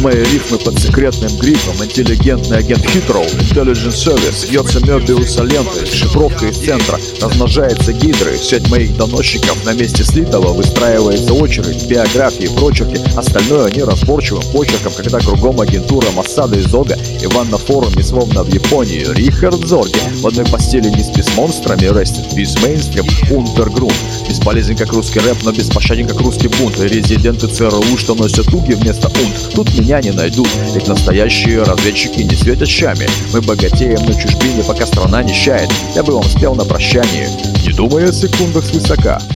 Мои рифмы под секретным грифом. Интеллигентный агент Хитроу, Intelligence Service. Бьется Мёбиуса лентой, шифровка из центра. Размножается гидрой, сеть моих доносчиков. На месте слитого выстраивается очередь. Биографии, прочерки, остальное неразборчивым почерком. Когда кругом агентура Моссада и Зога. Иван на форуме, словно в Японии. Рихард Зорге. В одной постели не спи с монстрами. Rest in peace, мейнстрим, Untergrund. Бесполезен как русский рэп, но беспощаден как русский бунт. Резиденты ЦРУ, что носят уги вместо унт. Тут меня не найдут, ведь настоящие разведчики не светят щами. Мы богатеем на чужбине, пока страна нищает. Я бы вам спел на прощание, не думая о секундах свысока.